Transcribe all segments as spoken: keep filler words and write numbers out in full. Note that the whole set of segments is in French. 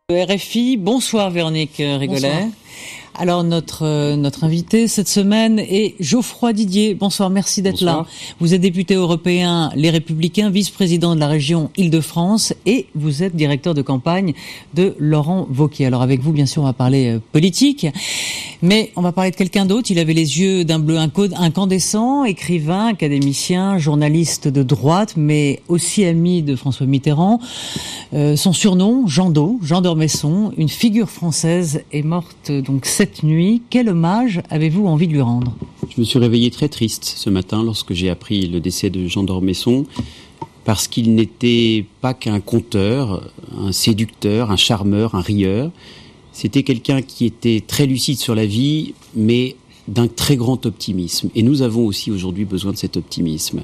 R F I, bonsoir Véronique Rigolet. Bonsoir. Alors notre euh, notre invité cette semaine est Geoffroy Didier. Bonsoir, merci d'être Bonsoir. là. Vous êtes député européen Les Républicains, vice-président de la région Île-de-France et vous êtes directeur de campagne de Laurent Wauquiez. Alors avec vous, bien sûr, on va parler euh, politique, mais on va parler de quelqu'un d'autre. Il avait les yeux d'un bleu inco- incandescent, écrivain, académicien, journaliste de droite, mais aussi ami de François Mitterrand. Euh, son surnom, Jean d'O, Jean d'Ormesson, une figure française, est morte euh, donc cette nuit. Quel hommage avez-vous envie de lui rendre ? Je me suis réveillé très triste ce matin lorsque j'ai appris le décès de Jean d'Ormesson, parce qu'il n'était pas qu'un conteur, un séducteur, un charmeur, un rieur. C'était quelqu'un qui était très lucide sur la vie, mais d'un très grand optimisme. Et nous avons aussi aujourd'hui besoin de cet optimisme.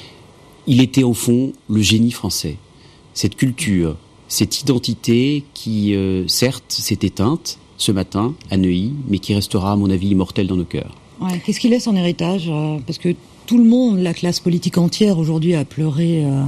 Il était au fond le génie français. Cette culture, cette identité qui, euh, certes, s'est éteinte ce matin à Neuilly, mais qui restera, à mon avis, immortelle dans nos cœurs. Ouais, qu'est-ce qu'il laisse en héritage euh, Parce que tout le monde, la classe politique entière aujourd'hui a pleuré euh,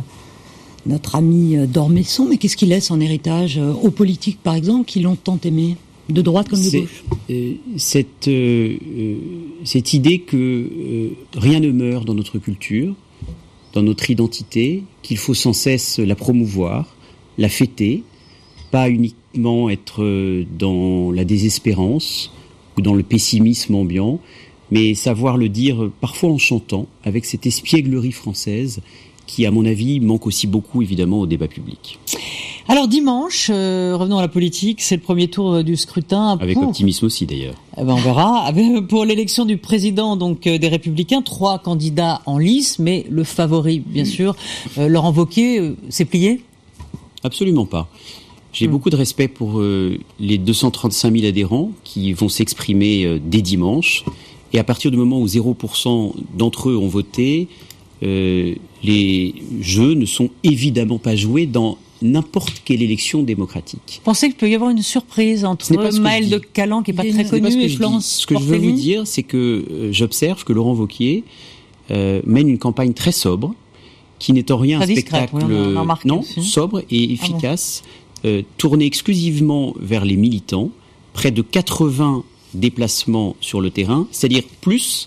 notre ami euh, d'Ormesson, mais qu'est-ce qu'il laisse en héritage euh, aux politiques, par exemple, qui l'ont tant aimé, de droite comme de C'est, gauche euh, cette, euh, euh, cette idée que euh, rien ne meurt dans notre culture, dans notre identité, qu'il faut sans cesse la promouvoir, la fêter, pas uniquement être dans la désespérance ou dans le pessimisme ambiant, mais savoir le dire parfois en chantant, avec cette espièglerie française qui, à mon avis, manque aussi beaucoup, évidemment, au débat public. Alors dimanche, euh, revenons à la politique, c'est le premier tour du scrutin. Avec pour... optimisme aussi, d'ailleurs. Eh ben, on verra. Pour l'élection du président donc euh, des Républicains, trois candidats en lice, mais le favori, bien sûr, euh, Laurent Wauquiez, euh, s'est plié ? Absolument pas. J'ai mmh. beaucoup de respect pour euh, les deux cent trente-cinq mille adhérents qui vont s'exprimer euh, dès dimanche. Et à partir du moment où zéro pour cent d'entre eux ont voté, euh, les jeux ne sont évidemment pas joués dans n'importe quelle élection démocratique. Pensez qu'il peut y avoir une surprise entre Maël de Calan, qui n'est pas très connu, et Florence Ce que je veux vous dire, c'est que euh, j'observe que Laurent Wauquiez euh, mène une campagne très sobre, qui n'est en rien très un discrète, spectacle oui, on a non aussi. sobre et efficace, ah bon. euh, tourné exclusivement vers les militants, près de quatre-vingts déplacements sur le terrain, c'est-à-dire plus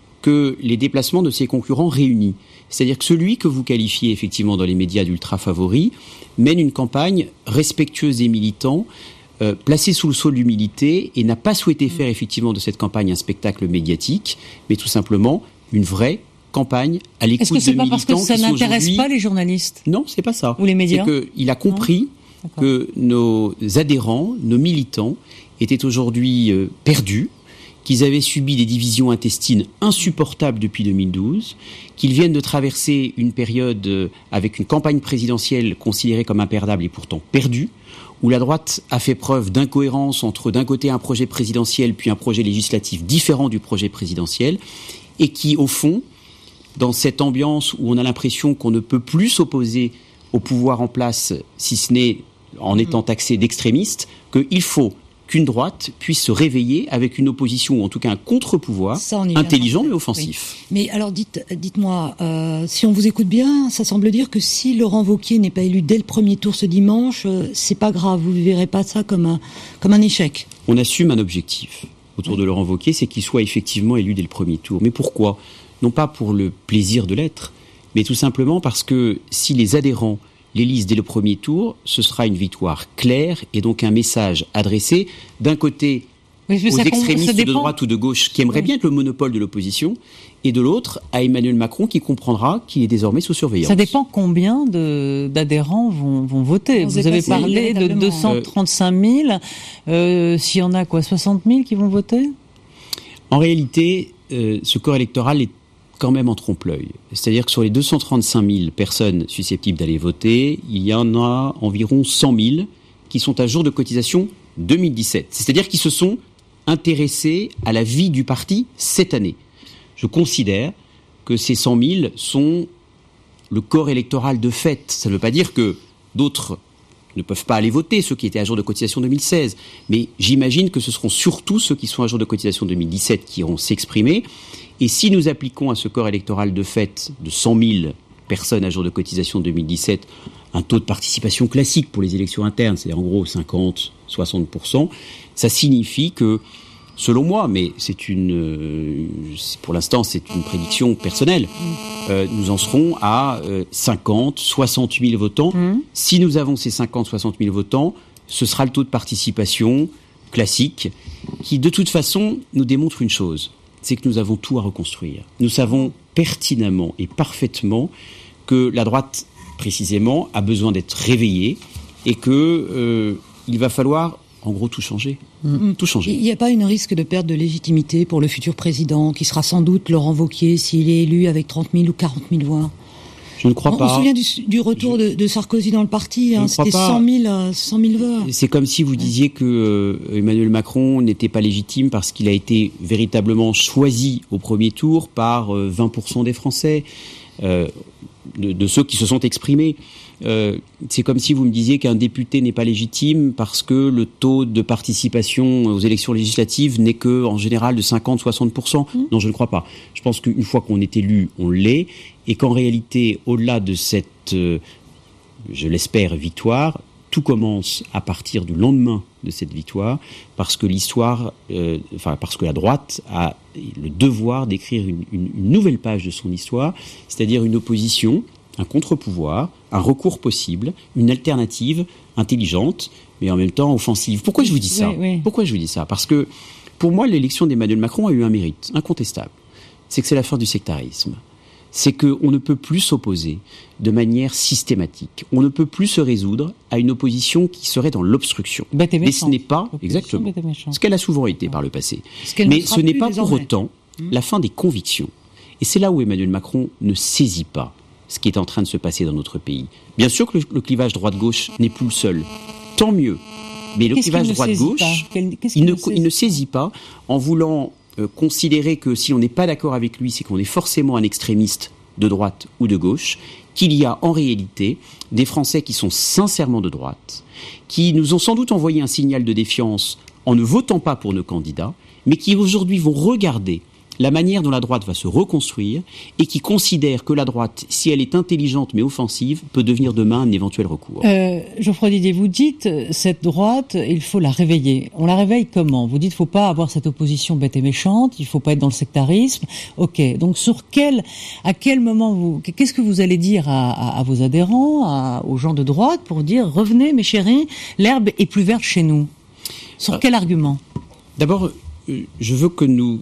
que les déplacements de ses concurrents réunis. C'est-à-dire que celui que vous qualifiez effectivement dans les médias d'ultra favori mène une campagne respectueuse des militants, euh, placée sous le sceau de l'humilité, et n'a pas souhaité faire effectivement de cette campagne un spectacle médiatique, mais tout simplement une vraie campagne à l'écoute de militants. Est-ce que c'est pas parce que ça n'intéresse pas les journalistes ? Non, c'est pas ça. Ou les médias ? C'est qu'il a compris que nos adhérents, nos militants, étaient aujourd'hui euh, perdus, qu'ils avaient subi des divisions intestines insupportables depuis deux mille douze, qu'ils viennent de traverser une période euh, avec une campagne présidentielle considérée comme imperdable et pourtant perdue, où la droite a fait preuve d'incohérence entre d'un côté un projet présidentiel puis un projet législatif différent du projet présidentiel, et qui, au fond, dans cette ambiance où on a l'impression qu'on ne peut plus s'opposer au pouvoir en place, si ce n'est en étant taxé d'extrémiste, qu'il faut qu'une droite puisse se réveiller avec une opposition, ou en tout cas un contre-pouvoir, intelligent mais offensif. Oui. Mais alors dites, dites-moi, euh, si on vous écoute bien, ça semble dire que si Laurent Wauquiez n'est pas élu dès le premier tour ce dimanche, euh, c'est pas grave, vous ne verrez pas ça comme un, comme un échec. On assume un objectif autour oui. de Laurent Wauquiez, c'est qu'il soit effectivement élu dès le premier tour. Mais pourquoi ? Non pas pour le plaisir de l'être, mais tout simplement parce que si les adhérents l'élisent dès le premier tour, ce sera une victoire claire et donc un message adressé d'un côté oui, aux extrémistes de droite ou de gauche qui aimeraient oui. bien être le monopole de l'opposition, et de l'autre à Emmanuel Macron qui comprendra qu'il est désormais sous surveillance. Ça dépend combien de, d'adhérents vont, vont voter. Vous, Vous avez parlé de deux cent trente-cinq mille. Euh, s'il y en a quoi, soixante mille qui vont voter ? En réalité, euh, ce corps électoral est quand même en trompe-l'œil. C'est-à-dire que sur les deux cent trente-cinq mille personnes susceptibles d'aller voter, il y en a environ cent mille qui sont à jour de cotisation deux mille dix-sept. C'est-à-dire qui se sont intéressés à la vie du parti cette année. Je considère que ces cent mille sont le corps électoral de fait. Ça ne veut pas dire que d'autres ne peuvent pas aller voter, ceux qui étaient à jour de cotisation deux mille seize. Mais j'imagine que ce seront surtout ceux qui sont à jour de cotisation deux mille dix-sept qui iront s'exprimer. Et si nous appliquons à ce corps électoral de fait de cent mille personnes à jour de cotisation deux mille dix-sept, un taux de participation classique pour les élections internes, c'est-à-dire en gros cinquante à soixante pour cent, ça signifie que, selon moi, mais c'est une, euh, pour l'instant c'est une prédiction personnelle, euh, nous en serons à euh, cinquante, soixante mille votants. Mmh. Si nous avons ces cinquante, soixante mille votants, ce sera le taux de participation classique qui, de toute façon, nous démontre une chose, c'est que nous avons tout à reconstruire. Nous savons pertinemment et parfaitement que la droite, précisément, a besoin d'être réveillée et que euh, il va falloir, en gros, tout changer. Mmh. Tout changer. Il n'y a pas une risque de perte de légitimité pour le futur président, qui sera sans doute Laurent Wauquiez, s'il est élu avec trente mille ou quarante mille voix? Je ne crois on, pas. On se souvient du, du retour je, de, de Sarkozy dans le parti, hein, c'était cent mille voix. C'est comme si vous disiez que euh, Emmanuel Macron n'était pas légitime parce qu'il a été véritablement choisi au premier tour par euh, vingt pour cent des Français, euh, de, de ceux qui se sont exprimés. Euh, c'est comme si vous me disiez qu'un député n'est pas légitime parce que le taux de participation aux élections législatives n'est que, en général, de cinquante à soixante pour cent. Mmh. Non, je ne crois pas. Je pense qu'une fois qu'on est élu, on l'est, et qu'en réalité, au-delà de cette, euh, je l'espère, victoire, tout commence à partir du lendemain de cette victoire, parce que l'histoire, euh, enfin parce que la droite a le devoir d'écrire une, une, une nouvelle page de son histoire, c'est-à-dire une opposition, un contre-pouvoir, un recours possible, une alternative intelligente, mais en même temps offensive. Pourquoi je vous dis ça ? Oui, oui. Pourquoi je vous dis ça ? Parce que, pour moi, l'élection d'Emmanuel Macron a eu un mérite incontestable. C'est que c'est la fin du sectarisme. C'est qu'on ne peut plus s'opposer de manière systématique. On ne peut plus se résoudre à une opposition qui serait dans l'obstruction. Bête et mais ce n'est pas, opposition exactement, ce qu'elle a souvent été par le passé. Ce mais ce n'est pas désormais. pour autant mmh. la fin des convictions. Et c'est là où Emmanuel Macron ne saisit pas ce qui est en train de se passer dans notre pays. Bien sûr que le, le clivage droite-gauche n'est plus le seul. Tant mieux. Mais le Qu'est-ce clivage droite-gauche, il, il, ne, il ne saisit pas en voulant euh, considérer que si on n'est pas d'accord avec lui, c'est qu'on est forcément un extrémiste de droite ou de gauche, qu'il y a en réalité des Français qui sont sincèrement de droite, qui nous ont sans doute envoyé un signal de défiance en ne votant pas pour nos candidats, mais qui aujourd'hui vont regarder la manière dont la droite va se reconstruire et qui considère que la droite, si elle est intelligente mais offensive, peut devenir demain un éventuel recours. Euh, Geoffroy Didier, vous dites, cette droite, il faut la réveiller. On la réveille comment ? Vous dites, il ne faut pas avoir cette opposition bête et méchante, il ne faut pas être dans le sectarisme. Ok, donc sur quel, à quel moment, vous, qu'est-ce que vous allez dire à, à, à vos adhérents, à, aux gens de droite, pour dire, revenez mes chéris, l'herbe est plus verte chez nous ? Sur euh, quel argument ? D'abord, je veux que nous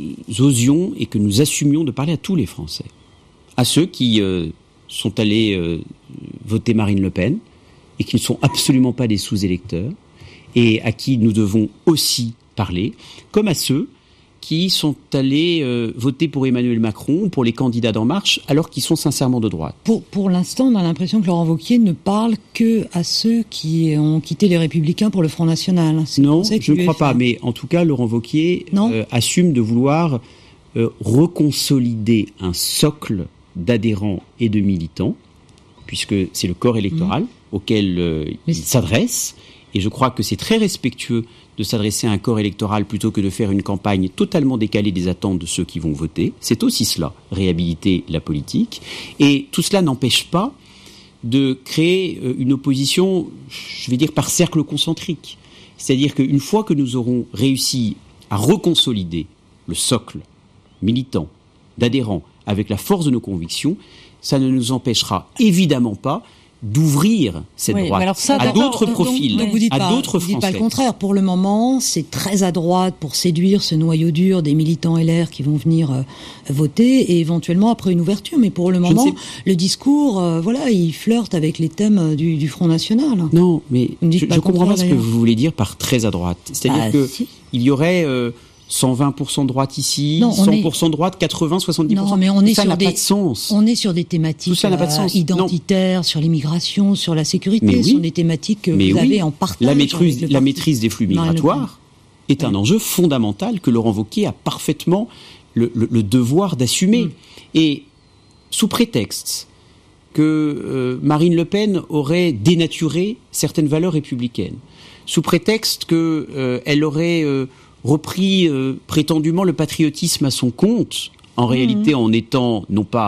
osions et que nous assumions de parler à tous les Français, à ceux qui euh, sont allés euh, voter Marine Le Pen et qui ne sont absolument pas des sous-électeurs et à qui nous devons aussi parler, comme à ceux qui sont allés euh, voter pour Emmanuel Macron ou pour les candidats d'En Marche alors qu'ils sont sincèrement de droite. Pour, pour l'instant, on a l'impression que Laurent Wauquiez ne parle que à ceux qui ont quitté les Républicains pour le Front National. C'est non, je ne crois pas, mais en tout cas, Laurent Wauquiez euh, assume de vouloir euh, reconsolider un socle d'adhérents et de militants, puisque c'est le corps électoral mmh. auquel euh, il s'adresse, et je crois que c'est très respectueux de s'adresser à un corps électoral plutôt que de faire une campagne totalement décalée des attentes de ceux qui vont voter. C'est aussi cela, réhabiliter la politique. Et tout cela n'empêche pas de créer une opposition, je vais dire, par cercle concentrique. C'est-à-dire qu'une fois que nous aurons réussi à reconsolider le socle militant, d'adhérents, avec la force de nos convictions, ça ne nous empêchera évidemment pas d'ouvrir cette oui, droite ça, à d'autres profils, donc, donc vous dites à pas, d'autres vous Français. Dites pas le contraire. Pour le moment, c'est très à droite pour séduire ce noyau dur des militants L R qui vont venir euh, voter et éventuellement après une ouverture. Mais pour le moment, le discours, euh, voilà, il flirte avec les thèmes du, du Front National. Non, mais je, je comprends pas ce que vous voulez dire par très à droite. C'est-à-dire ah, que si. il y aurait euh, cent vingt pour cent de droite ici, non, cent pour cent est... de droite, quatre-vingts, soixante-dix pour cent. Non, mais on est ça sur n'a des... pas de sens. On est sur des thématiques Tout ça n'a pas de sens. Euh, identitaires, non. sur l'immigration, sur la sécurité. Mais oui. Ce sont des thématiques que mais vous oui. avez en partage. La maîtrise, la maîtrise des flux migratoires est un oui. enjeu fondamental que Laurent Wauquiez a parfaitement le, le, le devoir d'assumer. Mm. Et sous prétexte que euh, Marine Le Pen aurait dénaturé certaines valeurs républicaines, sous prétexte qu'elle euh, aurait... Euh, repris euh, prétendument le patriotisme à son compte, en mmh. réalité en étant non pas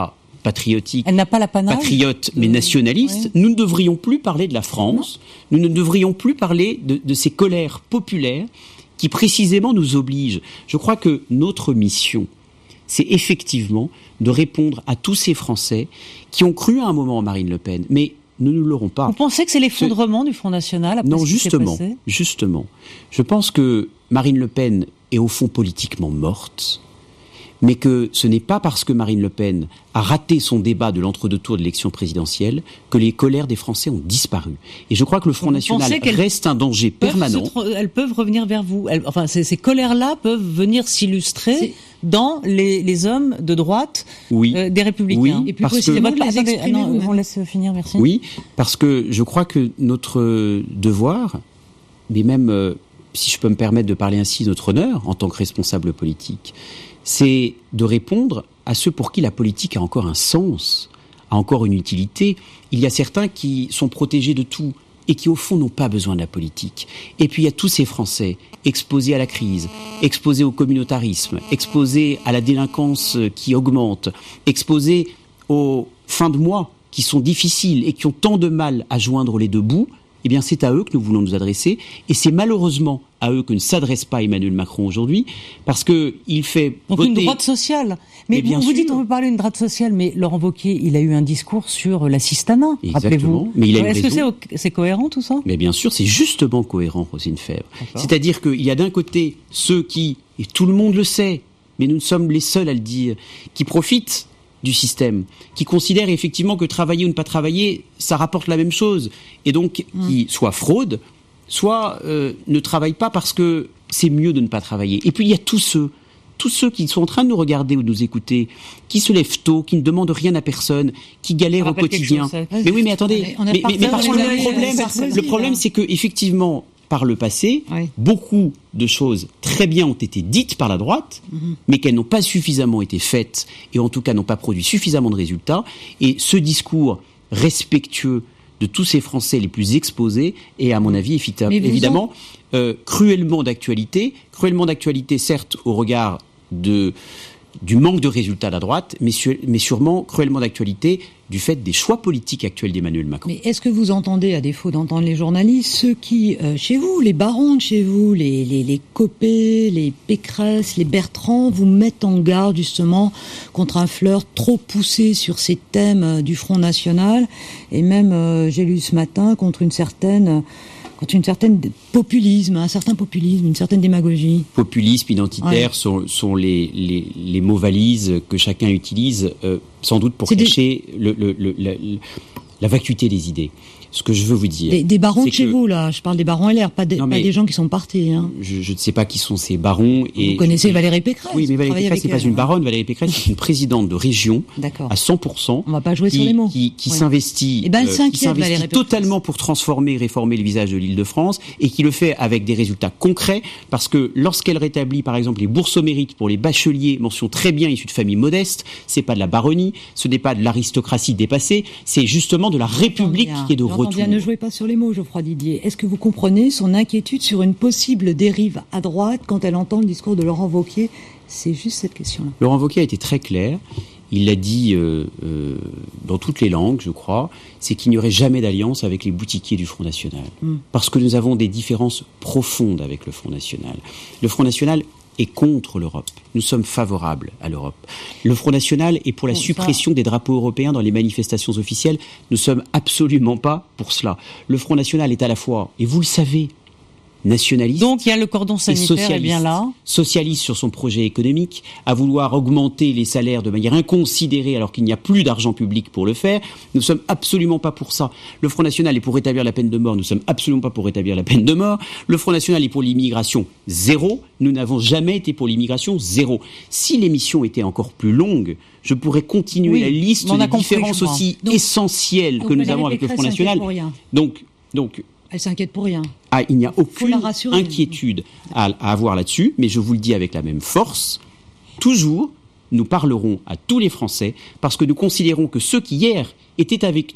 patriotique, Elle n'a pas l'apanage patriote de... mais nationaliste, oui. nous ne devrions plus parler de la France, non. Nous ne devrions plus parler de, de ces colères populaires qui précisément nous obligent. Je crois que notre mission, c'est effectivement de répondre à tous ces Français qui ont cru à un moment en Marine Le Pen, mais nous ne l'aurons pas. Vous pensez que c'est l'effondrement c'est... du Front National après Non, ce qui justement, s'est passé justement. Je pense que Marine Le Pen est au fond politiquement morte, mais que ce n'est pas parce que Marine Le Pen a raté son débat de l'entre-deux tours de l'élection présidentielle que les colères des Français ont disparu. Et je crois que le Front National reste un danger permanent. Tr- elles peuvent revenir vers vous. Elles, enfin, ces, ces colères-là peuvent venir s'illustrer c'est... dans les, les hommes de droite oui. euh, des Républicains. Oui, et puis parce que... votre... Attendez, ah non, on laisse finir, merci. Oui, parce que je crois que notre devoir, mais même, euh, si je peux me permettre de parler ainsi, notre honneur en tant que responsable politique, c'est de répondre à ceux pour qui la politique a encore un sens, a encore une utilité. Il y a certains qui sont protégés de tout et qui, au fond, n'ont pas besoin de la politique. Et puis, il y a tous ces Français exposés à la crise, exposés au communautarisme, exposés à la délinquance qui augmente, exposés aux fins de mois qui sont difficiles et qui ont tant de mal à joindre les deux bouts. Eh bien, c'est à eux que nous voulons nous adresser, et c'est malheureusement à eux que ne s'adresse pas Emmanuel Macron aujourd'hui, parce que il fait donc voter... une droite sociale. Mais, mais vous, vous dites on veut parler d'une droite sociale, mais Laurent Wauquiez, il a eu un discours sur l'assistanat, rappelez-vous. Mais il a Est-ce raison. que c'est, c'est cohérent tout ça? Mais bien sûr, c'est justement cohérent, Roselyne Febvre. C'est-à-dire qu'il y a d'un côté ceux qui, et tout le monde le sait, mais nous sommes les seuls à le dire, qui profitent du système, qui considère effectivement que travailler ou ne pas travailler, ça rapporte la même chose, et donc mmh. qui soit fraude, soit euh, ne travaille pas parce que c'est mieux de ne pas travailler. Et puis il y a tous ceux, tous ceux qui sont en train de nous regarder ou de nous écouter, qui se lèvent tôt, qui ne demandent rien à personne, qui galèrent au quotidien. Chose, mais oui, mais attendez, mais, mais, mais parce que le problème, le problème, c'est que effectivement, par le passé, oui. beaucoup de choses très bien ont été dites par la droite, mmh. mais qu'elles n'ont pas suffisamment été faites, et en tout cas n'ont pas produit suffisamment de résultats. Et ce discours respectueux de tous ces Français les plus exposés est, à mon avis, évidemment, évidemment en... euh, cruellement d'actualité. Cruellement d'actualité, certes, au regard de... du manque de résultats de la droite, mais, su- mais sûrement cruellement d'actualité du fait des choix politiques actuels d'Emmanuel Macron. Mais est-ce que vous entendez, à défaut d'entendre les journalistes, ceux qui, euh, chez vous, les barons de chez vous, les, les, les Copé, les Pécresse, les Bertrand, vous mettent en garde justement contre un flirt trop poussé sur ces thèmes euh, du Front National, et même, euh, j'ai lu ce matin, contre une certaine... Quand une certaine populisme, un certain populisme, une certaine démagogie. Populisme, identitaire, ouais. sont, sont les, les, les mots valises que chacun utilise, euh, sans doute pour c'est cacher des... le, le, le, la, la vacuité des idées. Ce que je veux vous dire... Des, des barons de chez que... vous, là. Je parle des barons L R, pas des, non, pas des gens qui sont partis. Hein. Je, je ne sais pas qui sont ces barons. Et vous connaissez Valérie Pécresse. Oui, mais Valérie Pécresse, c'est pas une baronne. Valérie Pécresse, c'est une présidente de région D'accord. à cent pour cent. On va pas jouer qui, sur les mots. Qui, qui ouais. s'investit, et ben, elle euh, qui s'investit totalement pour transformer et réformer le visage de l'Île-de-France, et qui le fait avec des résultats concrets, parce que lorsqu'elle rétablit, par exemple, les bourses au mérite pour les bacheliers, mention très bien issus de familles modestes, c'est pas de la baronnie, ce n'est pas de l'aristocratie dépassée, c'est justement de la République qui est de retour. Bien, ne jouez pas sur les mots, Geoffroy Didier. Est-ce que vous comprenez son inquiétude sur une possible dérive à droite quand elle entend le discours de Laurent Wauquiez? C'est juste cette question-là. Laurent Wauquiez a été très clair. Il l'a dit euh, euh, dans toutes les langues, je crois, c'est qu'il n'y aurait jamais d'alliance avec les boutiquiers du Front National. Mm. Parce que nous avons des différences profondes avec le Front National. Le Front National est contre l'Europe. Nous sommes favorables à l'Europe. Le Front National est pour la bon, suppression ça... des drapeaux européens dans les manifestations officielles. Nous sommes absolument pas pour cela. Le Front National est à la fois, et vous le savez, nationaliste. Donc il y a le cordon sanitaire est bien là. Socialiste sur son projet économique, à vouloir augmenter les salaires de manière inconsidérée alors qu'il n'y a plus d'argent public pour le faire. Nous ne sommes absolument pas pour ça. Le Front National est pour rétablir la peine de mort. Nous ne sommes absolument pas pour rétablir la peine de mort. Le Front National est pour l'immigration zéro. Nous n'avons jamais été pour l'immigration zéro. Si l'émission était encore plus longue, je pourrais continuer oui, la liste des différences aussi donc, essentielles que nous avons avec le Front National. Donc, donc elle s'inquiète pour rien. Ah, il n'y a aucune inquiétude à, à avoir là-dessus, mais je vous le dis avec la même force, toujours, nous parlerons à tous les Français, parce que nous considérons que ceux qui hier étaient avec nous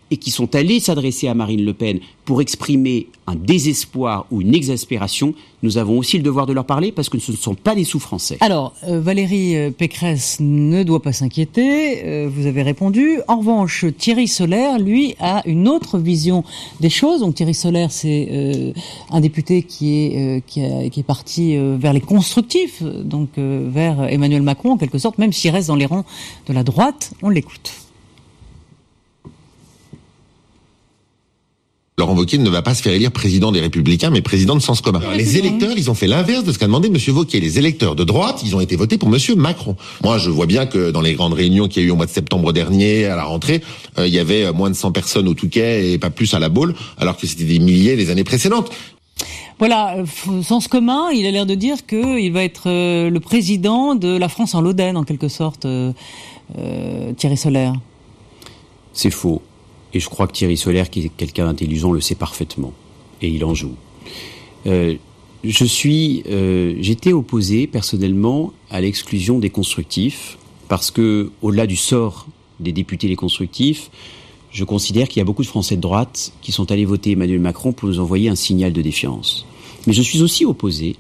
et qui sont allés s'adresser à Marine Le Pen pour exprimer un désespoir ou une exaspération, nous avons aussi le devoir de leur parler parce que ce ne sont pas des sous-Français. Alors, euh, Valérie Pécresse ne doit pas s'inquiéter, euh, vous avez répondu. En revanche, Thierry Solère, lui, a une autre vision des choses. Donc Thierry Solère, c'est euh, un député qui est, euh, qui, a, qui est parti euh, vers les constructifs, donc euh, vers Emmanuel Macron en quelque sorte, même s'il reste dans les rangs de la droite. On l'écoute. Laurent Wauquiez ne va pas se faire élire président des Républicains, mais président de Sens commun. Alors, les électeurs, ils ont fait l'inverse de ce qu'a demandé M. Wauquiez. Les électeurs de droite, ils ont été votés pour M. Macron. Moi, je vois bien que dans les grandes réunions qu'il y a eu au mois de septembre dernier, à la rentrée, euh, il y avait moins de cent personnes au Touquet et pas plus à la Baule, alors que c'était des milliers les années précédentes. Voilà, Sens commun, il a l'air de dire qu'il va être euh, le président de la France en Lodène, en quelque sorte, euh, euh, Thierry Solère. C'est faux. Et je crois que Thierry Solère, qui est quelqu'un d'intelligent, le sait parfaitement. Et il en joue. Euh, je suis, euh, j'étais opposé, personnellement, à l'exclusion des constructifs, parce que, au-delà du sort des députés les constructifs, je considère qu'il y a beaucoup de Français de droite qui sont allés voter Emmanuel Macron pour nous envoyer un signal de défiance. Mais je suis aussi opposé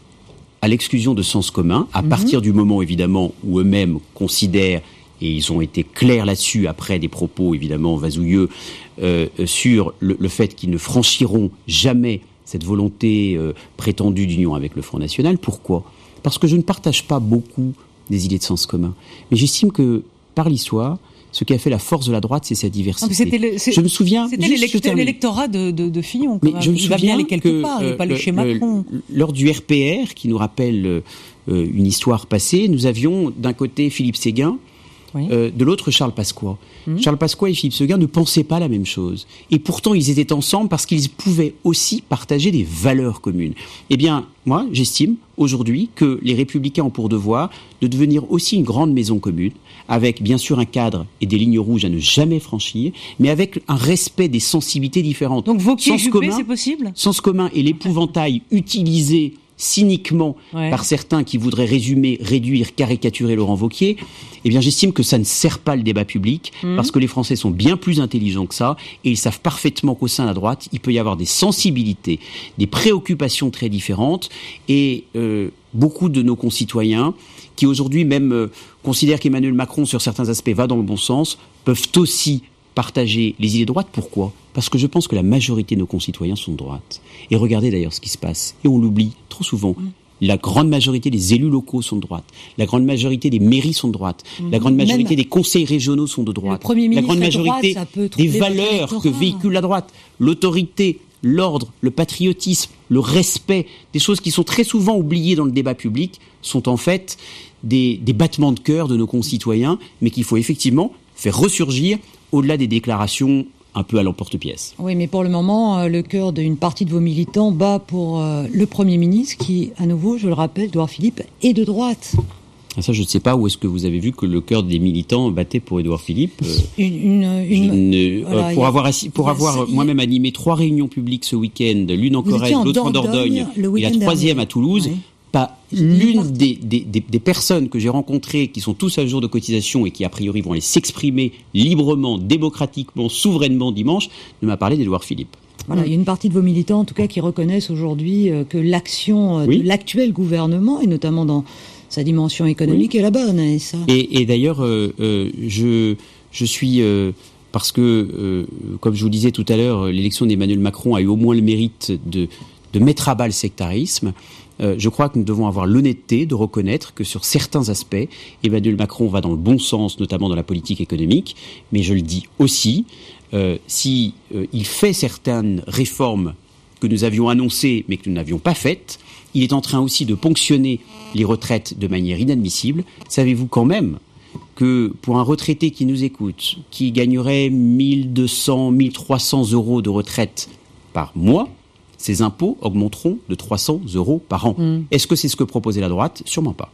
à l'exclusion de Sens commun, à mmh. partir du moment, évidemment, où eux-mêmes considèrent, et ils ont été clairs là-dessus après des propos évidemment vasouilleux euh, sur le, le fait qu'ils ne franchiront jamais cette volonté euh, prétendue d'union avec le Front National. Pourquoi ? Parce que je ne partage pas beaucoup des idées de Sens commun. Mais j'estime que, par l'histoire, ce qui a fait la force de la droite, c'est sa diversité. C'était le, je me souviens... C'était l'électeur, l'électorat de, de, de Fillon. Mais je me souviens bien aller quelque que, part, il n'est pas le chez Macron. Euh, lors du R P R, qui nous rappelle euh, une histoire passée, nous avions d'un côté Philippe Séguin, oui. Euh, de l'autre, Charles Pasqua. Mmh. Charles Pasqua et Philippe Séguin ne pensaient pas la même chose. Et pourtant, ils étaient ensemble parce qu'ils pouvaient aussi partager des valeurs communes. Eh bien, moi, j'estime aujourd'hui que les Républicains ont pour devoir de devenir aussi une grande maison commune, avec bien sûr un cadre et des lignes rouges à ne jamais franchir, mais avec un respect des sensibilités différentes. Donc, Wauquiez, Juppé, c'est possible ? Sens commun et l'épouvantail utilisé cyniquement ouais. par certains qui voudraient résumer, réduire, caricaturer Laurent Wauquiez, eh bien j'estime que ça ne sert pas le débat public, mmh. parce que les Français sont bien plus intelligents que ça, et ils savent parfaitement qu'au sein de la droite, il peut y avoir des sensibilités, des préoccupations très différentes, et euh, beaucoup de nos concitoyens, qui aujourd'hui même euh, considèrent qu'Emmanuel Macron, sur certains aspects, va dans le bon sens, peuvent aussi partager les idées de droite. Pourquoi ? Parce que je pense que la majorité de nos concitoyens sont de droite. Et regardez d'ailleurs ce qui se passe. Et on l'oublie trop souvent. Mmh. La grande majorité des élus locaux sont de droite. La grande majorité des mairies sont de droite. Mmh. La grande majorité Même des conseils régionaux sont de droite. La grande majorité droite, des valeurs que véhicule la droite. L'autorité, l'ordre, le patriotisme, le respect, des choses qui sont très souvent oubliées dans le débat public, sont en fait des, des battements de cœur de nos concitoyens, mais qu'il faut effectivement faire ressurgir au-delà des déclarations un peu à l'emporte-pièce. Oui, mais pour le moment, euh, le cœur d'une partie de vos militants bat pour euh, le Premier ministre qui, à nouveau, je le rappelle, Édouard Philippe, est de droite. Ça, je ne sais pas où est-ce que vous avez vu que le cœur des militants battait pour Édouard Philippe. Euh, une, une, une, ne, voilà, euh, pour a, avoir, assis, pour avoir a, moi-même animé trois réunions publiques ce week-end, l'une en Corrèze, l'autre en Dordogne, et la troisième dernier. à Toulouse, oui. Pas l'une des, des, des, des personnes que j'ai rencontrées qui sont tous à jour de cotisation et qui a priori vont aller s'exprimer librement, démocratiquement, souverainement dimanche, ne m'a parlé d'Édouard Philippe. Voilà, il y a une partie de vos militants en tout cas qui reconnaissent aujourd'hui que l'action oui. de l'actuel gouvernement, et notamment dans sa dimension économique, oui. est la bonne. Et, ça... et, et d'ailleurs, euh, euh, je, je suis... Euh, parce que, euh, comme je vous le disais tout à l'heure, l'élection d'Emmanuel Macron a eu au moins le mérite de, de mettre à bas le sectarisme. Euh, je crois que nous devons avoir l'honnêteté de reconnaître que sur certains aspects, Emmanuel Macron va dans le bon sens, notamment dans la politique économique, mais je le dis aussi, euh, si euh, il fait certaines réformes que nous avions annoncées mais que nous n'avions pas faites, il est en train aussi de ponctionner les retraites de manière inadmissible. Savez-vous quand même que pour un retraité qui nous écoute, qui gagnerait mille deux cents, mille trois cents euros de retraite par mois, ses impôts augmenteront de trois cents euros par an. Mmh. Est-ce que c'est ce que proposait la droite ? Sûrement pas.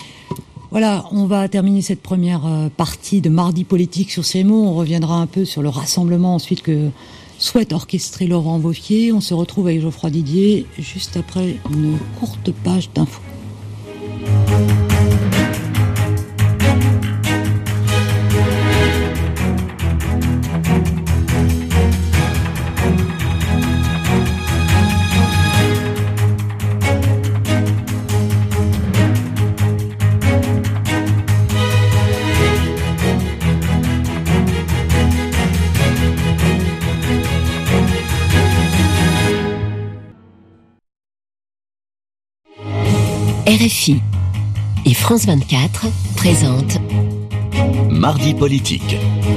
Voilà, on va terminer cette première partie de Mardi Politique sur ces mots. On reviendra un peu sur le rassemblement ensuite que souhaite orchestrer Laurent Wauquiez. On se retrouve avec Geoffroy Didier juste après une courte page d'infos. R F I et France vingt-quatre présentent Mardi politique.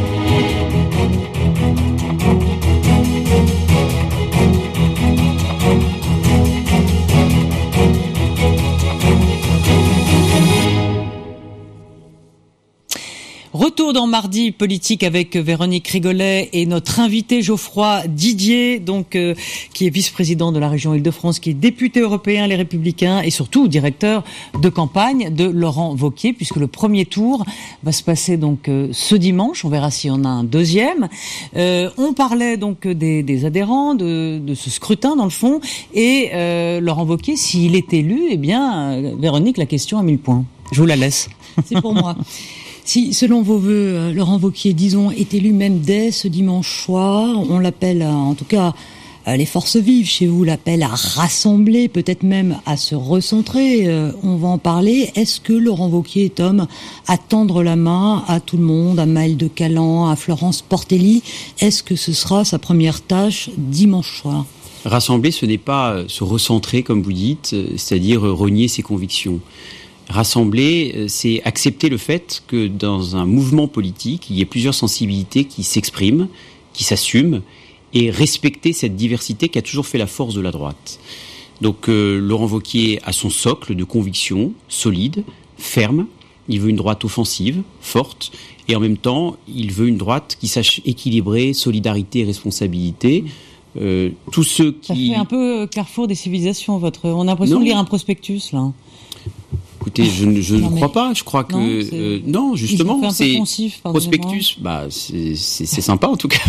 Retour dans Mardi politique avec Véronique Rigolet et notre invité Geoffroy Didier, donc euh, qui est vice-président de la région Île-de-France, qui est député européen Les Républicains et surtout directeur de campagne de Laurent Wauquiez, puisque le premier tour va se passer donc euh, ce dimanche. On verra s'il y en a un deuxième. Euh, on parlait donc des, des adhérents de, de ce scrutin dans le fond, et euh, Laurent Wauquiez, s'il est élu, eh bien euh, Véronique, la question à mille points. Je vous la laisse. C'est pour moi. Si, selon vos vœux, euh, Laurent Wauquiez, disons, est élu même dès ce dimanche soir, on l'appelle, euh, en tout cas, euh, les forces vives chez vous l'appellent à rassembler, peut-être même à se recentrer. Euh, on va en parler. Est-ce que Laurent Wauquiez est homme à tendre la main à tout le monde, à Maëlle de Calan, à Florence Portelli? Est-ce que ce sera sa première tâche dimanche soir? Rassembler, ce n'est pas se recentrer, comme vous dites, c'est-à-dire renier ses convictions. Rassembler, c'est accepter le fait que dans un mouvement politique, il y ait plusieurs sensibilités qui s'expriment, qui s'assument, et respecter cette diversité qui a toujours fait la force de la droite. Donc euh, Laurent Wauquiez a son socle de conviction solide, ferme. Il veut une droite offensive, forte, et en même temps, il veut une droite qui sache équilibrer solidarité et responsabilité. Euh, tous ceux qui... Ça fait un peu Carrefour des civilisations, votre... On a l'impression non. de lire un prospectus, là. Écoutez, je, ne, je non, ne crois pas. Je crois que non, euh, non justement, c'est poncif, prospectus. Bah, c'est, c'est, c'est sympa en tout cas.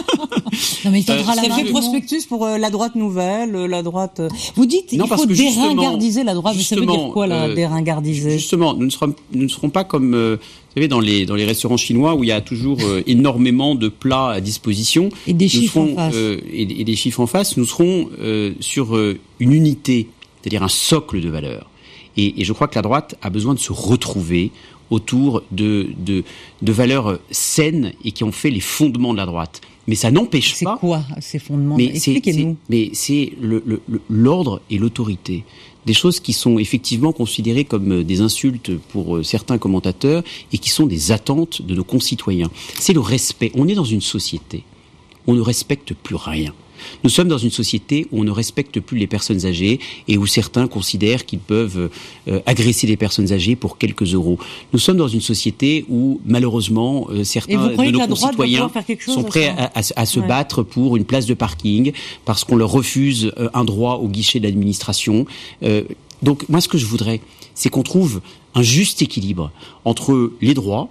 Non, mais il euh, c'est fait prospectus pour euh, la droite nouvelle, euh, la droite. Euh... Vous dites non, il faut déringardiser la droite. Mais ça veut dire quoi, la euh, déringardiser? Justement, nous ne serons, nous ne serons pas comme euh, vous savez dans les dans les restaurants chinois où il y a toujours euh, énormément de plats à disposition et des nous chiffres serons, en face. Euh, et, et des chiffres en face. Nous serons euh, sur euh, une unité, c'est-à-dire un socle de valeurs. Et, et je crois que la droite a besoin de se retrouver autour de, de, de valeurs saines et qui ont fait les fondements de la droite. Mais ça n'empêche c'est pas... C'est quoi ces fondements? Mais Expliquez-nous. C'est, mais c'est le, le, l'ordre et l'autorité. Des choses qui sont effectivement considérées comme des insultes pour certains commentateurs et qui sont des attentes de nos concitoyens. C'est le respect. On est dans une société. On ne respecte plus rien. Nous sommes dans une société où on ne respecte plus les personnes âgées et où certains considèrent qu'ils peuvent euh, agresser les personnes âgées pour quelques euros. Nous sommes dans une société où, malheureusement, euh, certains de nos concitoyens sont prêts à, à, à se ouais. battre pour une place de parking parce qu'on leur refuse euh, un droit au guichet de l'administration. Euh, donc, moi, ce que je voudrais, c'est qu'on trouve un juste équilibre entre les droits.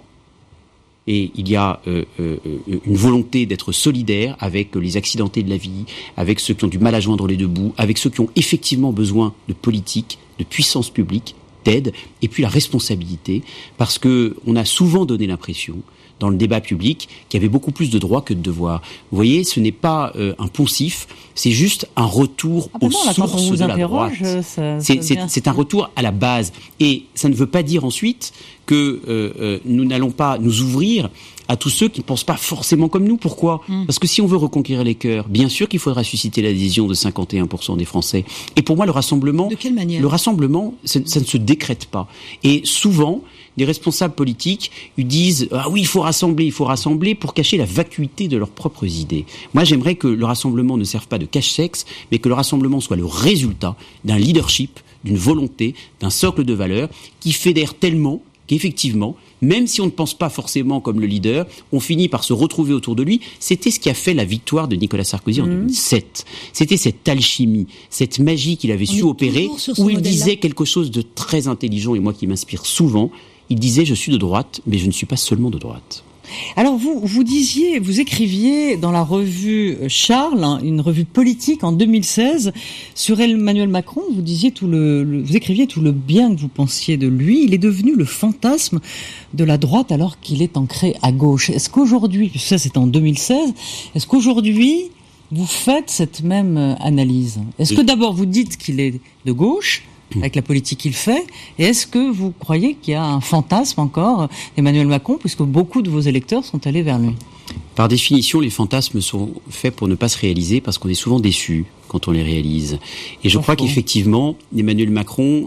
Et il y a euh, euh, une volonté d'être solidaire avec les accidentés de la vie, avec ceux qui ont du mal à joindre les deux bouts, avec ceux qui ont effectivement besoin de politique, de puissance publique, d'aide, et puis la responsabilité, parce que on a souvent donné l'impression, dans le débat public, qu'il y avait beaucoup plus de droits que de devoirs. Vous voyez, ce n'est pas euh, un poncif, c'est juste un retour ah ben aux non, là, sources de la droite. Ça, c'est, c'est, c'est un retour à la base. Et ça ne veut pas dire ensuite que euh, euh, nous n'allons pas nous ouvrir à tous ceux qui ne pensent pas forcément comme nous. Pourquoi ? mmh. Parce que si on veut reconquérir les cœurs, bien sûr qu'il faudra susciter l'adhésion de cinquante et un pour cent des Français. Et pour moi, le rassemblement... De quelle manière ? Le rassemblement, ça, ça ne se décrète pas. Et souvent, les responsables politiques ils disent « Ah oui, il faut rassembler, il faut rassembler » pour cacher la vacuité de leurs propres idées. Moi, j'aimerais que le rassemblement ne serve pas de cache-sexe, mais que le rassemblement soit le résultat d'un leadership, d'une volonté, d'un socle de valeurs qui fédère tellement qu'effectivement, même si on ne pense pas forcément comme le leader, on finit par se retrouver autour de lui. C'était ce qui a fait la victoire de Nicolas Sarkozy en mmh. deux mille sept. C'était cette alchimie, cette magie qu'il avait on su opérer, où il disait quelque chose de très intelligent, et moi qui m'inspire souvent, il disait « Je suis de droite, mais je ne suis pas seulement de droite ». Alors vous, vous disiez, vous écriviez dans la revue Charles, hein, une revue politique en deux mille seize, sur Emmanuel Macron, vous disiez tout le, le, vous écriviez tout le bien que vous pensiez de lui. Il est devenu le fantasme de la droite alors qu'il est ancré à gauche. Est-ce qu'aujourd'hui, ça c'est en deux mille seize, est-ce qu'aujourd'hui vous faites cette même analyse ? Est-ce que d'abord vous dites qu'il est de gauche ? Avec la politique qu'il fait, et est-ce que vous croyez qu'il y a un fantasme encore d'Emmanuel Macron, puisque beaucoup de vos électeurs sont allés vers lui ? Par définition, les fantasmes sont faits pour ne pas se réaliser, parce qu'on est souvent déçu quand on les réalise. Et je crois qu'effectivement, Emmanuel Macron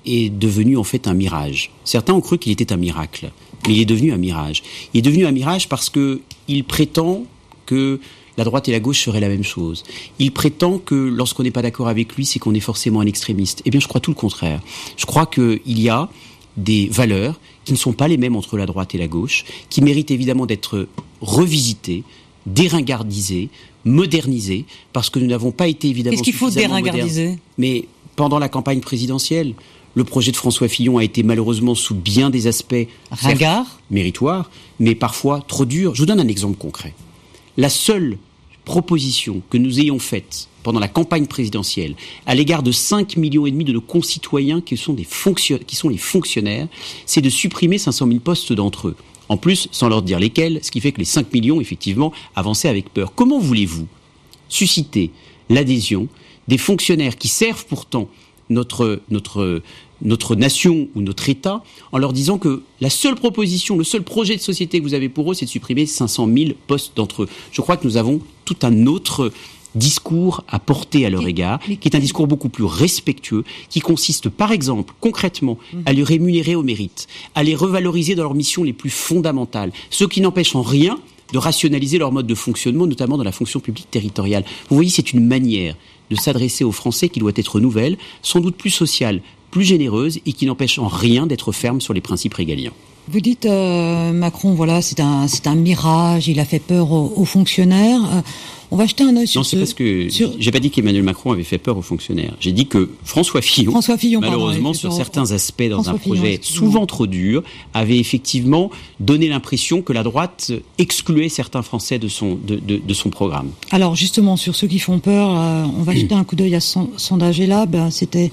est devenu en fait un mirage. Certains ont cru qu'il était un miracle, mais il est devenu un mirage. Il est devenu un mirage parce que il prétend que la droite et la gauche feraient la même chose. Il prétend que lorsqu'on n'est pas d'accord avec lui, c'est qu'on est forcément un extrémiste. Eh bien, je crois tout le contraire. Je crois qu'il y a des valeurs qui ne sont pas les mêmes entre la droite et la gauche, qui méritent évidemment d'être revisitées, déringardisées, modernisées, parce que nous n'avons pas été évidemment Qu'est-ce qu'il faut suffisamment déringardiser modernes. Mais pendant la campagne présidentielle, le projet de François Fillon a été malheureusement sous bien des aspects ringard, méritoires, mais parfois trop durs. Je vous donne un exemple concret. La seule proposition que nous ayons faite pendant la campagne présidentielle à l'égard de cinq millions et demi de nos concitoyens qui sont, des fonction- qui sont les fonctionnaires, c'est de supprimer cinq cent mille postes d'entre eux. En plus, sans leur dire lesquels, ce qui fait que les cinq millions, effectivement, avançaient avec peur. Comment voulez-vous susciter l'adhésion des fonctionnaires qui servent pourtant notre, notre, notre nation ou notre État en leur disant que la seule proposition, le seul projet de société que vous avez pour eux, c'est de supprimer cinq cent mille postes d'entre eux. Je crois que nous avons tout un autre discours à porter à leur égard, qui est un discours beaucoup plus respectueux, qui consiste par exemple, concrètement, à les rémunérer au mérite, à les revaloriser dans leurs missions les plus fondamentales, ce qui n'empêche en rien de rationaliser leur mode de fonctionnement, notamment dans la fonction publique territoriale. Vous voyez, c'est une manière de s'adresser aux Français qui doit être nouvelle, sans doute plus sociale, plus généreuse et qui n'empêche en rien d'être ferme sur les principes régaliens. Vous dites euh, Macron, voilà, c'est un, c'est un mirage, il a fait peur aux, aux fonctionnaires. Euh, on va jeter un œil sur non, c'est ce... parce que sur... j'ai pas dit qu'Emmanuel Macron avait fait peur aux fonctionnaires. J'ai dit que François Fillon, François Fillon malheureusement, pardon, sur peur... certains aspects dans François un projet Fillon, souvent trop dur, avait effectivement donné l'impression que la droite excluait certains Français de son, de, de, de son programme. Alors justement, sur ceux qui font peur, euh, on va jeter un coup d'œil à ce sondage et là, ben, c'était...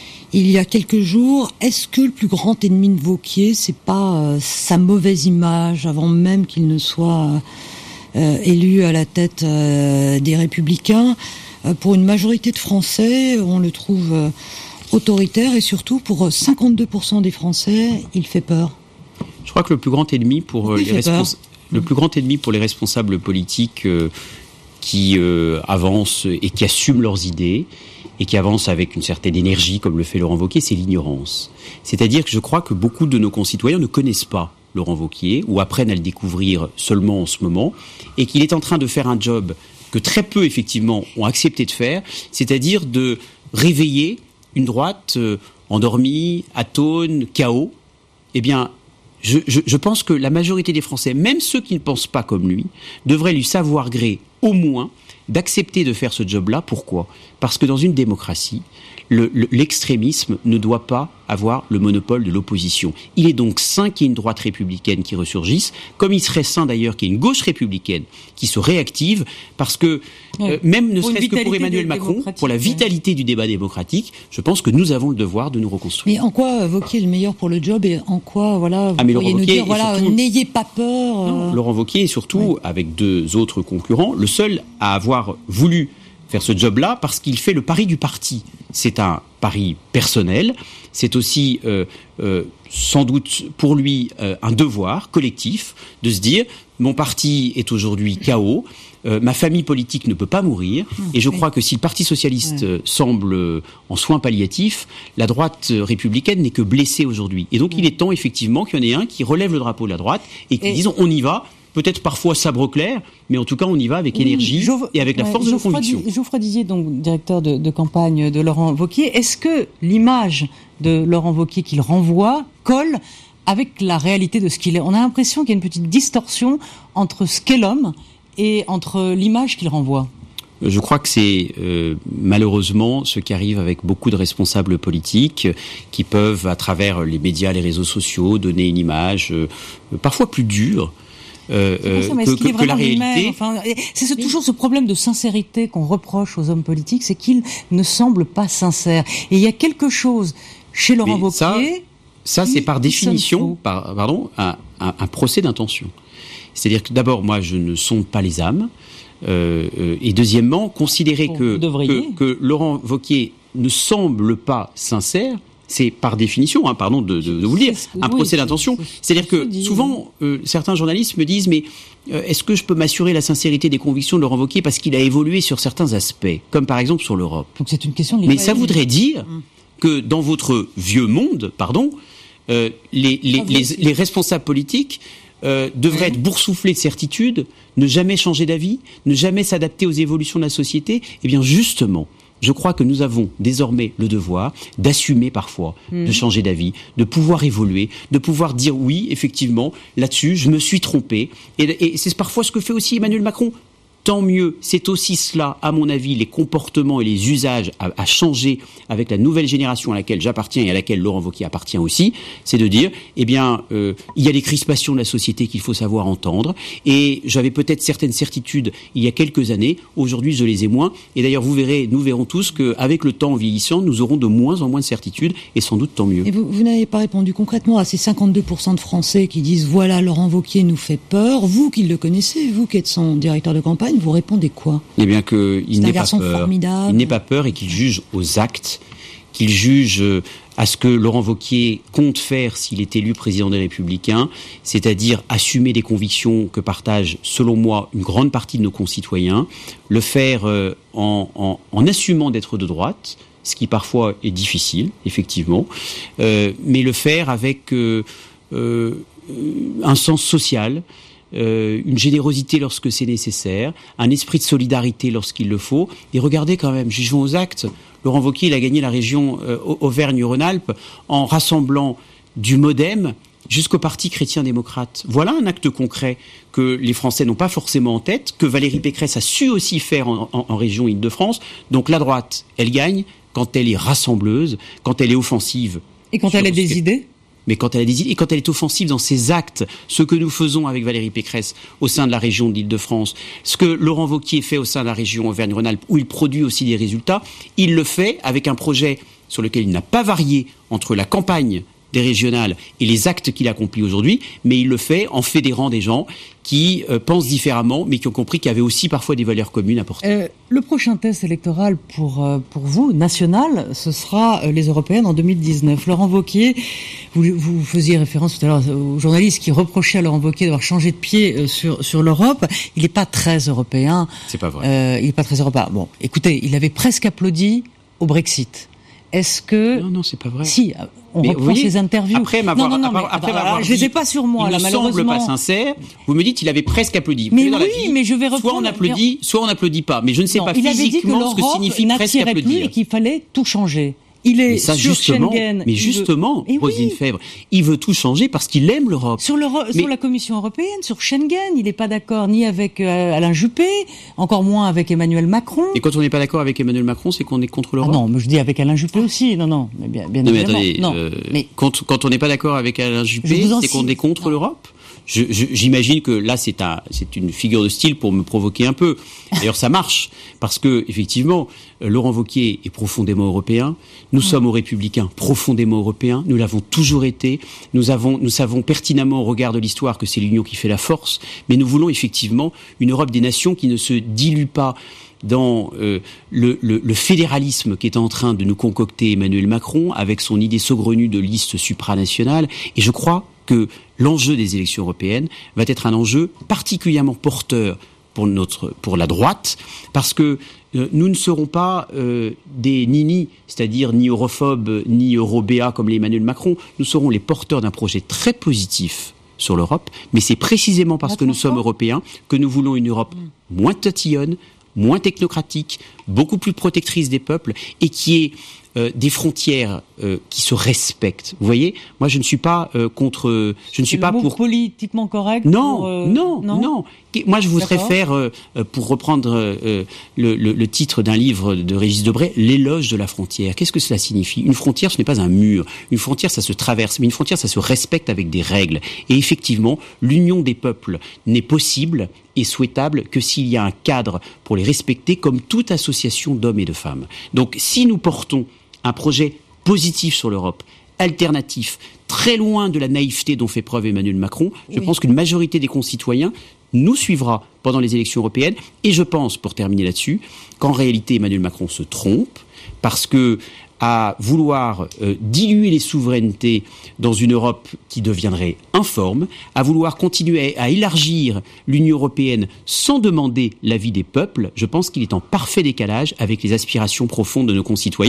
Il y a quelques jours, est-ce que le plus grand ennemi de Wauquiez, c'est pas euh, sa mauvaise image avant même qu'il ne soit euh, élu à la tête euh, des Républicains? euh, Pour une majorité de Français, on le trouve euh, autoritaire et surtout pour cinquante-deux pour cent des Français, il fait peur. Je crois que le plus grand ennemi pour, euh, les, respons- le plus grand ennemi pour les responsables politiques euh, qui euh, avancent et qui assument leurs idées, et qui avance avec une certaine énergie, comme le fait Laurent Wauquiez, c'est l'ignorance. C'est-à-dire que je crois que beaucoup de nos concitoyens ne connaissent pas Laurent Wauquiez, ou apprennent à le découvrir seulement en ce moment, et qu'il est en train de faire un job que très peu, effectivement, ont accepté de faire, c'est-à-dire de réveiller une droite euh, endormie, atone, chaos. Eh bien, je, je, je pense que la majorité des Français, même ceux qui ne pensent pas comme lui, devraient lui savoir gré, au moins, d'accepter de faire ce job-là. Pourquoi ? Parce que dans une démocratie, le, le, l'extrémisme ne doit pas avoir le monopole de l'opposition. Il est donc sain qu'il y ait une droite républicaine qui ressurgisse, comme il serait sain d'ailleurs qu'il y ait une gauche républicaine qui se réactive, parce que oui. euh, même ne pour serait-ce que pour Emmanuel Macron, pour la vitalité oui. du débat démocratique, je pense que nous avons le devoir de nous reconstruire. Mais en quoi Wauquiez est le meilleur pour le job et en quoi, voilà, vous ah, pourriez nous dire, voilà, surtout, n'ayez pas peur. Euh... Non, Laurent Wauquiez est surtout, oui. avec deux autres concurrents, le seul à avoir voulu faire ce job-là parce qu'il fait le pari du parti. C'est un pari personnel, c'est aussi euh, euh, sans doute pour lui euh, un devoir collectif de se dire mon parti est aujourd'hui K O, euh, ma famille politique ne peut pas mourir, mmh, et je oui. crois que si le Parti socialiste ouais. semble euh, en soins palliatifs, la droite euh, républicaine n'est que blessée aujourd'hui. Et donc mmh. il est temps effectivement qu'il y en ait un qui relève le drapeau de la droite et qui et... dise on y va. Peut-être parfois sabre clair, mais en tout cas on y va avec oui, énergie Geoff- et avec la force ouais, de nos convictions. Geoffroy Dizier, donc directeur de, de campagne de Laurent Wauquiez, est-ce que l'image de Laurent Wauquiez qu'il renvoie colle avec la réalité de ce qu'il est ? On a l'impression qu'il y a une petite distorsion entre ce qu'est l'homme et entre l'image qu'il renvoie. Je crois que c'est euh, malheureusement ce qui arrive avec beaucoup de responsables politiques qui peuvent, à travers les médias, les réseaux sociaux, donner une image euh, parfois plus dure. Euh, euh, ça, que, que, que la réalité. Enfin, c'est ce, toujours ce problème de sincérité qu'on reproche aux hommes politiques, c'est qu'ils ne semblent pas sincères. Et il y a quelque chose chez Laurent Wauquiez. Ça, ça c'est par définition, par, pardon, un, un, un procès d'intention. C'est-à-dire que d'abord, moi, je ne sonde pas les âmes. Euh, euh, et deuxièmement, considérer que, que, que Laurent Wauquiez ne semble pas sincère. C'est par définition, hein, pardon de, de, de vous le dire, un oui, procès d'intention. C'est-à-dire que souvent, euh, certains journalistes me disent, mais euh, est-ce que je peux m'assurer la sincérité des convictions de Laurent Wauquiez parce qu'il a évolué sur certains aspects, comme par exemple sur l'Europe. Donc c'est une question de mais ça voudrait dire que dans votre vieux monde, pardon, euh, les, les, les, les responsables politiques euh, devraient être boursouflés de certitude, ne jamais changer d'avis, ne jamais s'adapter aux évolutions de la société. Eh bien, justement, je crois que nous avons désormais le devoir d'assumer parfois, mmh. de changer d'avis, de pouvoir évoluer, de pouvoir dire oui, effectivement, là-dessus, je me suis trompé. Et, et c'est parfois ce que fait aussi Emmanuel Macron. Tant mieux, c'est aussi cela, à mon avis, les comportements et les usages à, à changer avec la nouvelle génération à laquelle j'appartiens et à laquelle Laurent Wauquiez appartient aussi, c'est de dire, eh bien, euh, il y a des crispations de la société qu'il faut savoir entendre, et j'avais peut-être certaines certitudes il y a quelques années, aujourd'hui je les ai moins, et d'ailleurs vous verrez, nous verrons tous qu'avec le temps vieillissant, nous aurons de moins en moins de certitudes, et sans doute tant mieux. Et vous, vous n'avez pas répondu concrètement à ces cinquante-deux pour cent de Français qui disent, voilà, Laurent Wauquiez nous fait peur, vous qui le connaissez, vous qui êtes son directeur de campagne, vous répondez quoi? Eh bien qu'il n'ait pas peur. Formidable. Il n'ait pas peur et qu'il juge aux actes, qu'il juge à ce que Laurent Wauquiez compte faire s'il est élu président des Républicains, c'est-à-dire assumer des convictions que partagent, selon moi, une grande partie de nos concitoyens, le faire euh, en, en, en assumant d'être de droite, ce qui parfois est difficile, effectivement, euh, mais le faire avec euh, euh, un sens social, Euh, une générosité lorsque c'est nécessaire, un esprit de solidarité lorsqu'il le faut. Et regardez quand même, jugeons aux actes, Laurent Wauquiez il a gagné la région euh, Auvergne-Rhône-Alpes en rassemblant du MoDem jusqu'au Parti chrétien-démocrate. Voilà un acte concret que les Français n'ont pas forcément en tête, que Valérie Pécresse a su aussi faire en, en, en région Île-de-France. Donc la droite, elle gagne quand elle est rassembleuse, quand elle est offensive. Et quand elle a des idées ? Mais quand elle a des idées, et quand elle est offensive dans ses actes, ce que nous faisons avec Valérie Pécresse au sein de la région d'Île-de-France, ce que Laurent Wauquiez fait au sein de la région Auvergne-Rhône-Alpes, où il produit aussi des résultats, il le fait avec un projet sur lequel il n'a pas varié entre la campagne des régionales et les actes qu'il accomplit aujourd'hui, mais il le fait en fédérant des gens qui euh, pensent différemment, mais qui ont compris qu'il y avait aussi parfois des valeurs communes à porter. Euh, le prochain test électoral pour euh, pour vous, national, ce sera euh, les européennes en deux mille dix-neuf. Laurent Wauquiez, vous, vous faisiez référence tout à l'heure aux journalistes qui reprochaient à Laurent Wauquiez d'avoir changé de pied euh, sur sur l'Europe. Il n'est pas très européen. C'est pas vrai. Euh, il n'est pas très européen. Bon, écoutez, il avait presque applaudi au Brexit. Est-ce que... Non, non, c'est pas vrai. Si, on mais reprend ses interviews. Après m'avoir, non, non, non, après, mais, après alors, m'avoir je les ai pas sur moi, il là, ne malheureusement. semble pas sincère. Vous me dites qu'il avait presque applaudi. Mais dans oui, la vie, mais je vais reprendre. Soit on applaudit, soit on n'applaudit pas. Mais je ne sais non, pas il physiquement avait dit que ce que signifie presque applaudir. Plus et qu'il fallait tout changer. Il est mais ça, sur justement, Schengen. Mais justement, veut... Roselyne oui. Febvre, il veut tout changer parce qu'il aime l'Europe. Sur, mais... sur la Commission européenne, sur Schengen, il n'est pas d'accord ni avec euh, Alain Juppé, encore moins avec Emmanuel Macron. Et quand on n'est pas d'accord avec Emmanuel Macron, c'est qu'on est contre l'Europe. Ah non, mais je dis avec Alain Juppé aussi. Non, non, mais bien, bien non, mais évidemment. Attendez, non, euh, mais quand, quand on n'est pas d'accord avec Alain Juppé, c'est qu'on est contre non. l'Europe. Je, je, j'imagine que là, c'est, un, c'est une figure de style pour me provoquer un peu. D'ailleurs, ça marche, parce que effectivement, Laurent Wauquiez est profondément européen. Nous mmh. sommes aux Républicains profondément européens. Nous l'avons toujours été. Nous avons, nous savons pertinemment au regard de l'histoire que c'est l'union qui fait la force. Mais nous voulons effectivement une Europe des nations qui ne se dilue pas dans euh, le, le, le fédéralisme qu'est en train de nous concocter Emmanuel Macron avec son idée saugrenue de liste supranationale. Et je crois que l'enjeu des élections européennes va être un enjeu particulièrement porteur pour notre, pour la droite, parce que euh, nous ne serons pas euh, des ninis, c'est-à-dire ni europhobes, ni eurobéats comme les Emmanuel Macron. Nous serons les porteurs d'un projet très positif sur l'Europe, mais c'est précisément parce que nous sommes européens que nous voulons une Europe moins tatillonne, moins technocratique, beaucoup plus protectrice des peuples et qui est euh, des frontières euh, qui se respectent. Vous voyez, moi je ne suis pas euh, contre, je ne suis le pas mot pour politiquement correct. Non, pour, euh... non, non, non. Moi je voudrais D'accord. faire, euh, pour reprendre euh, le, le, le titre d'un livre de Régis Debray, l'éloge de la frontière. Qu'est-ce que cela signifie ? Une frontière, ce n'est pas un mur. Une frontière, ça se traverse, mais une frontière, ça se respecte avec des règles. Et effectivement, l'union des peuples n'est possible et souhaitable que s'il y a un cadre pour les respecter, comme toute association d'hommes et de femmes. Donc, si nous portons un projet positif sur l'Europe, alternatif, très loin de la naïveté dont fait preuve Emmanuel Macron, je oui. pense qu'une majorité des concitoyens nous suivra pendant les élections européennes. Et je pense, pour terminer là-dessus, qu'en réalité Emmanuel Macron se trompe, parce que à vouloir euh, diluer les souverainetés dans une Europe qui deviendrait informe, à vouloir continuer à, à élargir l'Union européenne sans demander l'avis des peuples, je pense qu'il est en parfait décalage avec les aspirations profondes de nos concitoyens.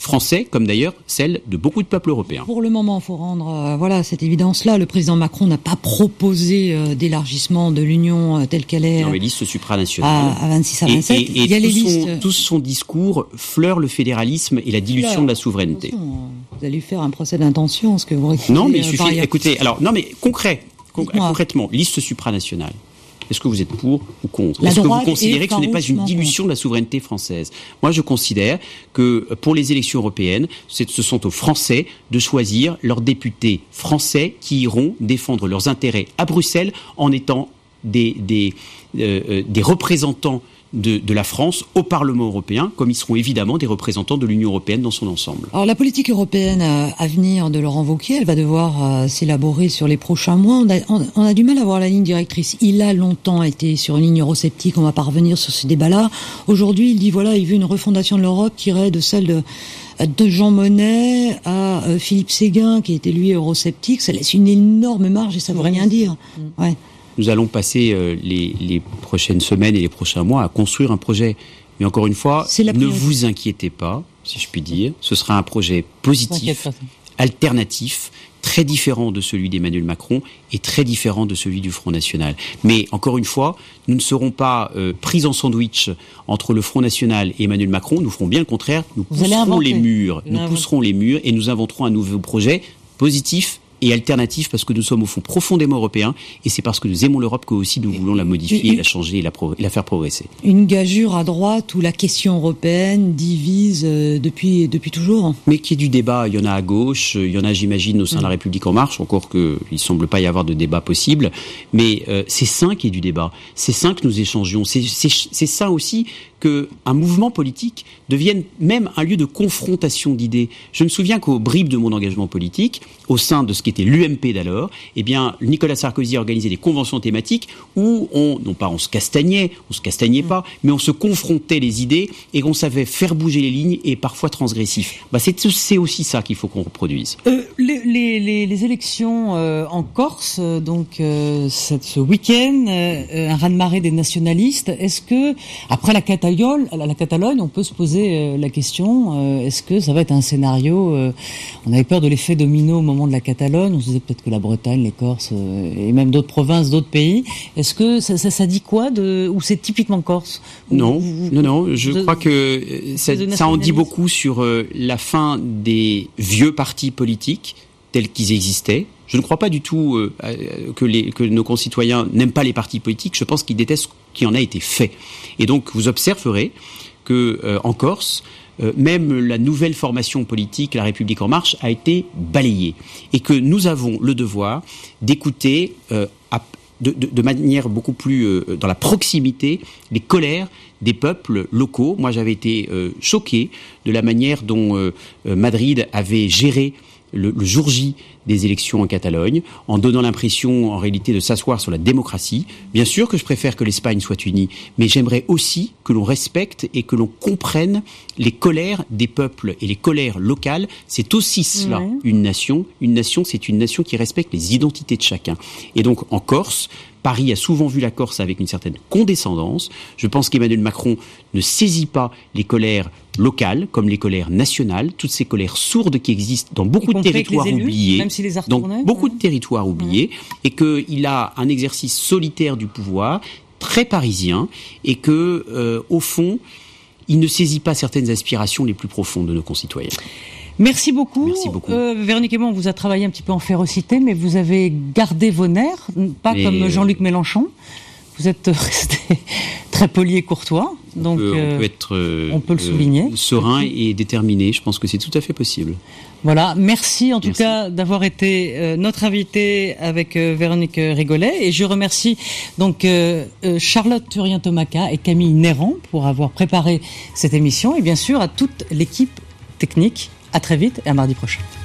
français, comme d'ailleurs celle de beaucoup de peuples européens. Pour le moment, il faut rendre euh, voilà cette évidence-là. Le président Macron n'a pas proposé euh, d'élargissement de l'Union euh, telle qu'elle est. Dans les listes supranationales. À, à vingt-six à vingt-sept. Et, et, et il y a tout, les son, listes. tout son discours fleure le fédéralisme et la dilution Fleur. de la souveraineté. Attention, vous allez faire un procès d'intention, ce que vous réclamez. Non, mais il euh, suffit. par ailleurs. Écoutez, alors non, mais concret, con- Dites-moi. concrètement, liste supranationale. Est-ce que vous êtes pour ou contre? La Est-ce que vous droite considérez est que ce n'est pas une farouchement dilution de la souveraineté française? Moi, je considère que pour les élections européennes, c'est, ce sont aux Français de choisir leurs députés français qui iront défendre leurs intérêts à Bruxelles en étant des, des, euh, des représentants de, de la France au Parlement européen, comme ils seront évidemment des représentants de l'Union européenne dans son ensemble. Alors la politique européenne euh, à venir de Laurent Wauquiez, elle va devoir euh, s'élaborer sur les prochains mois. On a, on, on a du mal à voir la ligne directrice. Il a longtemps été sur une ligne eurosceptique, on va pas revenir sur ce débat-là. Aujourd'hui, il dit voilà, il veut une refondation de l'Europe qui irait de celle de, de Jean Monnet à euh, Philippe Séguin, qui était lui eurosceptique. Ça laisse une énorme marge et ça veut rien dire. Ouais. Nous allons passer euh, les, les prochaines semaines et les prochains mois à construire un projet. Mais encore une fois, C'est la ne priorité. vous inquiétez pas, si je puis dire. Ce sera un projet positif, alternatif, très différent de celui d'Emmanuel Macron et très différent de celui du Front National. Mais encore une fois, nous ne serons pas euh, pris en sandwich entre le Front National et Emmanuel Macron. Nous ferons bien le contraire. Nous Vous allez pousserons inventer. les murs. Vous Nous allez pousserons les murs et nous inventerons un nouveau projet positif et alternatif parce que nous sommes au fond profondément européens et c'est parce que nous aimons l'Europe que aussi nous voulons la modifier, et la changer et la, pro- et la faire progresser. Une gageure à droite où la question européenne divise euh, depuis depuis toujours. Mais qu'il y ait du débat, il y en a à gauche, il y en a j'imagine au sein de la République En Marche, encore qu'il ne semble pas y avoir de débat possible, mais euh, c'est sain qu'il y ait du débat, c'est sain que nous échangions, c'est, c'est, c'est sain aussi qu'un mouvement politique devienne même un lieu de confrontation d'idées. Je me souviens qu'au bribe de mon engagement politique, au sein de ce qui était l'U M P d'alors, eh bien, Nicolas Sarkozy a organisé des conventions thématiques où on, non pas on se castagnait, on se castagnait pas, mais on se confrontait les idées et qu'on savait faire bouger les lignes et parfois transgressif. Bah, c'est, c'est aussi ça qu'il faut qu'on reproduise. Euh, les, les, les, les élections euh, en Corse, euh, donc euh, cette, ce week-end, euh, un raz-de-marée des nationalistes. Est-ce que après la Catalogne, la, la Catalogne, on peut se poser euh, la question euh, est-ce que ça va être un scénario euh, On avait peur de l'effet domino au moment de la Catalogne. On se disait peut-être que la Bretagne, les Corses euh, et même d'autres provinces, d'autres pays. Est-ce que ça, ça, ça dit quoi de ou c'est typiquement Corse ou, Non, ou, non, non. Je de, crois que euh, ça, ça en dit beaucoup sur euh, la fin des vieux partis politiques tels qu'ils existaient. Je ne crois pas du tout euh, que, les, que nos concitoyens n'aiment pas les partis politiques. Je pense qu'ils détestent ce qui en a été fait. Et donc, vous observerez que euh, en Corse, euh, même la nouvelle formation politique, La République En Marche, a été balayée. Et que nous avons le devoir d'écouter euh, à, de, de, de manière beaucoup plus euh, dans la proximité les colères des peuples locaux. Moi, j'avais été euh, choqué de la manière dont euh, Madrid avait géré Le, le jour J des élections en Catalogne, en donnant l'impression, en réalité, de s'asseoir sur la démocratie. Bien sûr que je préfère que l'Espagne soit unie, mais j'aimerais aussi que l'on respecte et que l'on comprenne les colères des peuples et les colères locales. C'est aussi cela, Ouais. une nation. Une nation, c'est une nation qui respecte les identités de chacun. Et donc, en Corse, Paris a souvent vu la Corse avec une certaine condescendance. Je pense qu'Emmanuel Macron ne saisit pas les colères locales comme les colères nationales, toutes ces colères sourdes qui existent dans beaucoup de territoires élus, oubliés, même s'il les a dans retournés, beaucoup ouais. de territoires oubliés, et qu'il a un exercice solitaire du pouvoir, très parisien, et que, euh, au fond, il ne saisit pas certaines aspirations les plus profondes de nos concitoyens. Merci beaucoup. Merci beaucoup. Euh, Véronique et moi, on vous a travaillé un petit peu en férocité, mais vous avez gardé vos nerfs, pas Mais comme euh... Jean-Luc Mélenchon. Vous êtes resté très poli et courtois. Donc, on, peut, euh, on peut être euh, on peut le souligner. Euh, serein et déterminé. Je pense que c'est tout à fait possible. Voilà. Merci en tout Merci. cas d'avoir été euh, notre invité avec euh, Véronique Rigolet. Et je remercie donc euh, euh, Charlotte Turien-Tomaca et Camille Néran pour avoir préparé cette émission. Et bien sûr à toute l'équipe technique. À très vite et à mardi prochain.